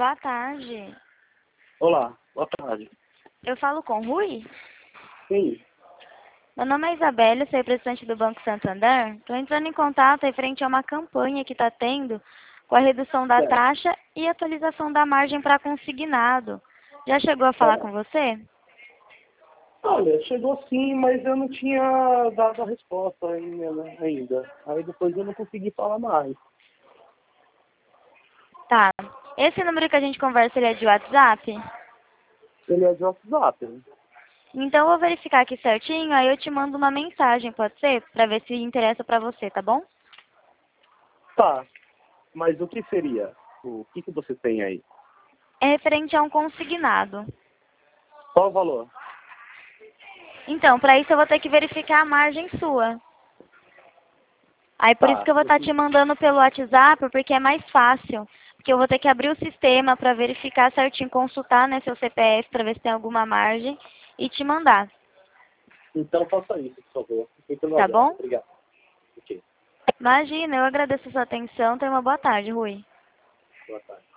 boa tarde. Olá, boa tarde. Eu falo com o Rui? Sim, Meu nome é Isabelle, sou representante do Banco Santander. Estou entrando em contato referente a uma campanha que está tendo com a redução da certo. taxa e atualização da margem para consignado. Já chegou a falar Tá. com você? Olha, chegou sim, mas eu não tinha dado a resposta ainda. Aí depois eu não consegui falar mais. Tá. Esse número que a gente conversa, ele é de WhatsApp? Ele é de WhatsApp, né? Então eu vou verificar aqui certinho, aí eu te mando uma mensagem, pode ser? Para ver se interessa para você, tá bom? Tá, mas o que seria? O que você tem aí? É referente a um consignado. Qual o valor? Então, para isso eu vou ter que verificar a margem sua. Aí por isso Tá, que eu vou estar te mandando pelo WhatsApp, porque é mais fácil. Porque eu vou ter que abrir o sistema para verificar certinho, consultar, né, seu CPF para ver se tem alguma margem e te mandar. então faça isso, por favor. Fique no Tá aguardo. bom? Obrigado. Ok, Imagina, eu agradeço a sua atenção. Tenha uma boa tarde, Rui. boa tarde.